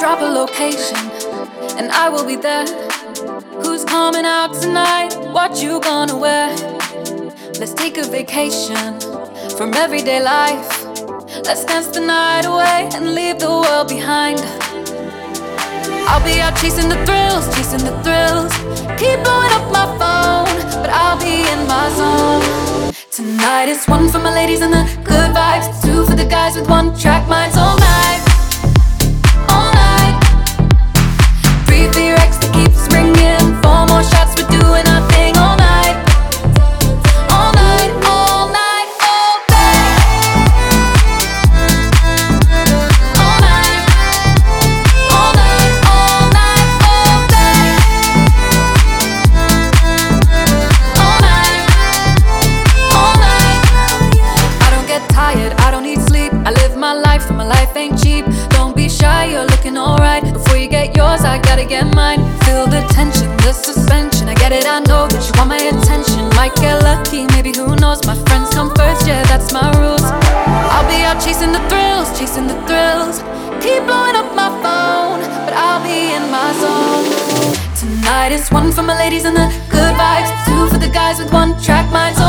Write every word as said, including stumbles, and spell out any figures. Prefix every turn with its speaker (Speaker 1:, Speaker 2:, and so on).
Speaker 1: drop a location, and I will be there. Who's coming out tonight? What you gonna wear? Let's take a vacation from everyday life. Let's dance the night away and leave the world behind. I'll be out chasing the thrills, chasing the thrills. Keep blowing up my phone, but I'll be in my zone. Tonight it's one for my ladies and the good vibes, two for the guys with one track minds all night, all night. Three for your ex that keeps ringing, four more shots, we're doing our thing all night, all night, all night, all day, all night, all night, all night, all day, all night, all night. I don't get tired, I don't need sleep. I live my life, and my life ain't cheap. Don't be shy, you're looking alright. Before you get yours, I gotta get mine. Feel the tension, the suspension. I get it, I know that you want my attention. Might get lucky, maybe who knows. My friends come first, yeah, that's my rules. I'll be out chasing the thrills, chasing the thrills. Keep blowing up my phone, but I'll be in my zone. Tonight it's one for my ladies and the good vibes, two for the guys with one track minds.